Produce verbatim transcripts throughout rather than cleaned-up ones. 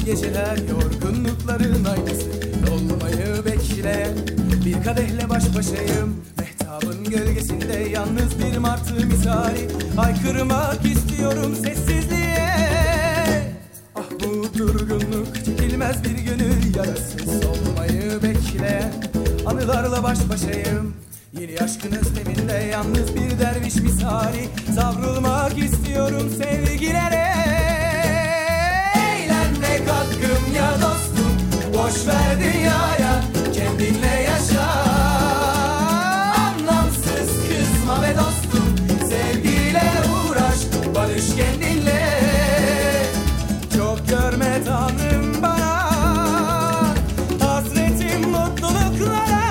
geceler yorgunlukların aynısı, dolmayı bekleyen bir kadehle baş başayım. Mehtabın gölgesinde yalnız bir martı misali, haykırmak istiyorum sessizliğe. Ah bu durgunluk çekilmez bir gönül yarası, solmayı bekleyen anılarla baş başayım. Yeni aşkın özleminde yalnız bir derviş misali, savrulmak istiyorum sevgilere. Eğlenmek hakkım ya dostum, boş ver dünyaya, kendinle yaşa. Anlamsız kızma be dostum, sevgiyle uğraş, barış kendinle. Çok görme Tanrım bana, hasretim mutluluklara.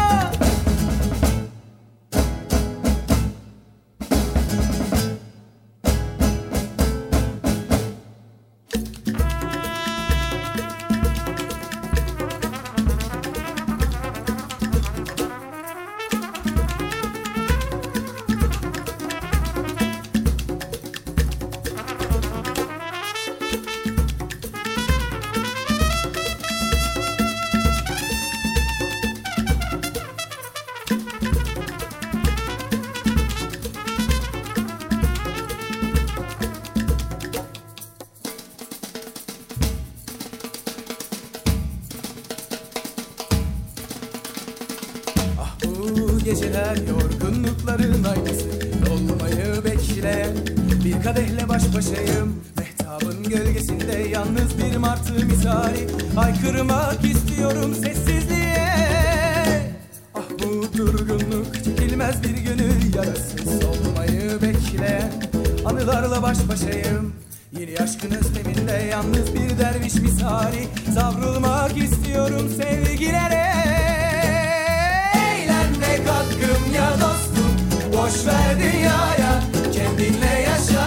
Bu geceler yorgunlukların aynısı, dolmayı bekleyen bir kadehle baş başayım. Mehtabın gölgesinde yalnız bir martı misali, haykırmak istiyorum sessizliğe. Ah bu durgunluk çekilmez bir gönül yarası, solmayı bekleyen anılarla baş başayım. Yeni aşkın özleminde yalnız bir derviş misali, savrulmak istiyorum sevgilere. Hakkım ya dostum, boş ver dünyaya, kendinle yaşa.